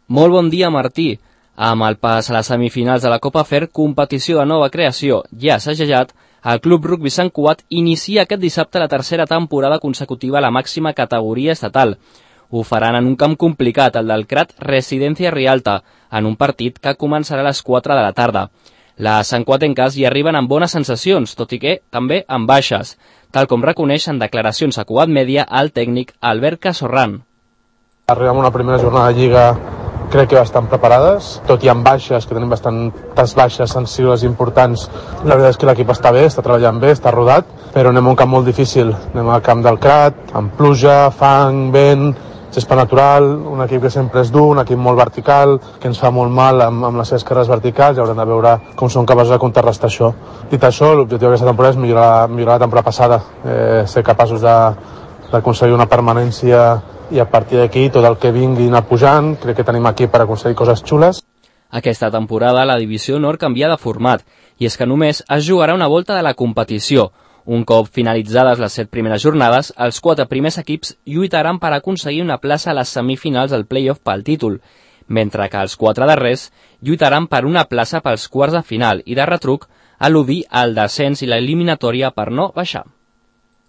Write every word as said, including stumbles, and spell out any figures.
Molt bon dia, Martí. Amb el pas a les semifinals de la Copa Fer, competició de nova creació ja assajat, el Club Rugby Sant Cugat inicia aquest dissabte la tercera temporada consecutiva a la màxima categoria estatal. Ho faran en un camp complicat, el del Crat Residencia Rialta, en un partit que començarà a les quatre de la tarda. Les santcuatenques hi arriben amb bones sensacions, tot i que també amb baixes, tal com reconeix en declaracions a Cugat Mèdia el tècnic Albert Casorran. Arribem a una primera jornada de Lliga crec que bastant preparades, tot i amb baixes, que tenim bastantes baixes sensibles importants. La veritat és que l'equip està bé, està treballant bé, està rodat, però anem a un camp molt difícil. Anem al camp del Crat, amb pluja, fang, vent, gespa natural, un equip que sempre és dur, un equip molt vertical, que ens fa molt mal amb, amb les seves carreres verticals, i haurem de veure com són capaços de contrarrestar això. Dit això, l'objectiu d'aquesta temporada és millorar, millorar la temporada passada, eh, ser capaços d'aconseguir una permanència, i a partir d'aquí tot el que vingui anar pujant, crec que tenim aquí per aconseguir coses xules. Aquesta temporada la Divisió Nord canvia de format, i és que només es jugarà una volta de la competició. Un cop finalitzades les set primeres jornades, els quatre primers equips lluitaran per aconseguir una plaça a les semifinals del play-off pel títol, mentre que els quatre darrers lluitaran per una plaça pels quarts de final i de retruc eludir el descens i l'eliminatòria per no baixar.